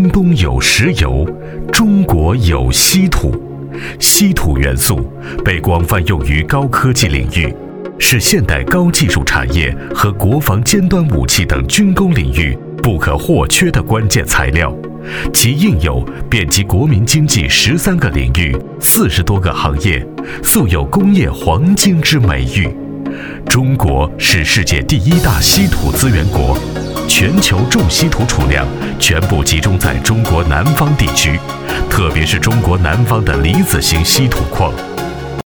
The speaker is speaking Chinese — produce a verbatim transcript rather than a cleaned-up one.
中东有石油，中国有稀土。稀土元素被广泛用于高科技领域，是现代高技术产业和国防尖端武器等军工领域不可或缺的关键材料，其应有遍及国民经济十三个领域、四十多个行业，素有工业黄金之美誉。中国是世界第一大稀土资源国，全球重稀土储量全部集中在中国南方地区，特别是中国南方的离子型稀土矿。